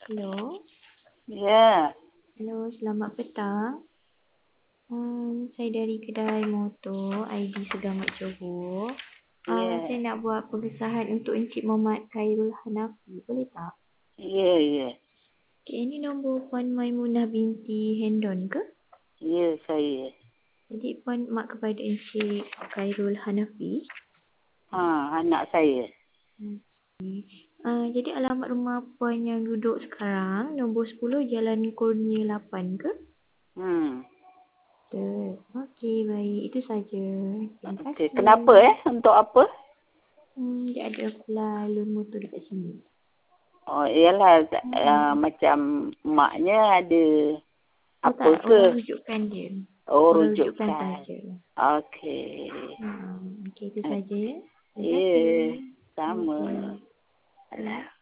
Hello. Ya, Hello, selamat petang. Saya dari kedai motor ID Segamat Johor. ya, Saya nak buat pengesahan untuk Encik Muhammad Khairul Hanafi. Boleh tak? ya. Okay, ini nombor Puan Maimunah binti Hendon ke? Ya, saya. Jadi Puan mak kepada Encik Khairul Hanafi. Anak saya. Jadi alamat rumah Puan yang duduk sekarang nombor 10 Jalan Kurnia 8 ke? Hmm. Betul. Okey, baik. Itu saja. Terima Okey, kasih. kenapa Untuk apa? Dia ada apply loan motor dekat sini. Oh, iyalah macam maknya ada Oh apa tak, ke? orang rujukan dia. Oh, Orang rujukan rujukan. saja. Okey. Okey, itu saja ya. Terima Ya, kasih. sama. Okey. Alah.